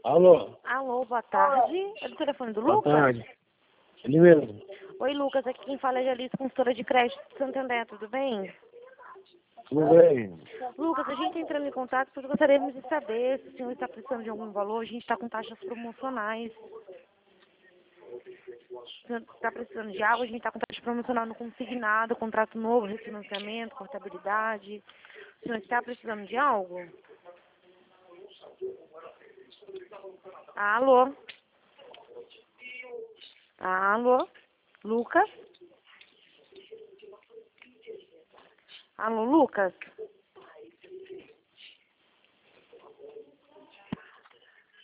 Alô? Alô, boa tarde. É do telefone do Boa Lucas? tarde. Ele mesmo. Oi, Lucas. Aqui quem fala é a Jalice, consultora de crédito de Santander. Tudo bem? Tudo bem? Lucas, a gente está entrando em contato porque gostaríamos de saber se o senhor está precisando de algum valor. A gente está com taxas promocionais. Se o senhor está precisando de algo, a gente está com taxa promocional no consignado, contrato novo, refinanciamento, portabilidade. O senhor está precisando de algo? Alô? Alô? Lucas? Alô, Lucas?